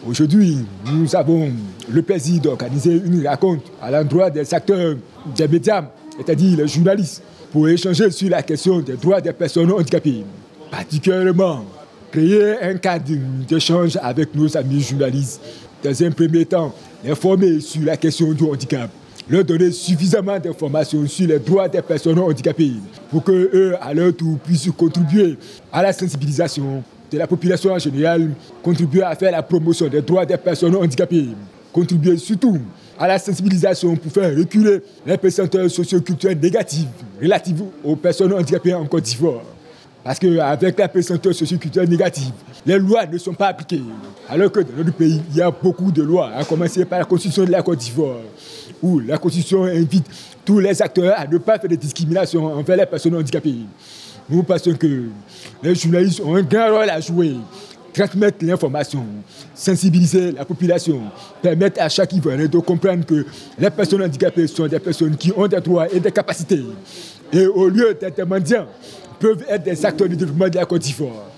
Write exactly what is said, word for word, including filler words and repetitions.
Aujourd'hui, nous avons le plaisir d'organiser une rencontre à l'endroit des acteurs des médias, c'est-à-dire les journalistes, pour échanger sur la question des droits des personnes handicapées. Particulièrement, créer un cadre d'échange avec nos amis journalistes. Dans un premier temps, les former sur la question du handicap, leur donner suffisamment d'informations sur les droits des personnes handicapées pour qu'eux, à leur tour, puissent contribuer à la sensibilisation de la population en général, contribuer à faire la promotion des droits des personnes handicapées, contribuer surtout à la sensibilisation pour faire reculer les pesanteurs socio-culturelles négatives relatives aux personnes handicapées en Côte d'Ivoire. Parce qu'avec la pesanteur socio-culturelle négative, les lois ne sont pas appliquées. Alors que dans notre pays, il y a beaucoup de lois, à commencer par la Constitution de la Côte d'Ivoire, où la Constitution invite tous les acteurs à ne pas faire de discrimination envers les personnes handicapées. Nous pensons que les journalistes ont un grand rôle à jouer, transmettre l'information, sensibiliser la population, permettre à chaque Ivoirien de comprendre que les personnes handicapées sont des personnes qui ont des droits et des capacités. Et au lieu d'être des mendiants, peuvent être des acteurs du développement de la Côte d'Ivoire.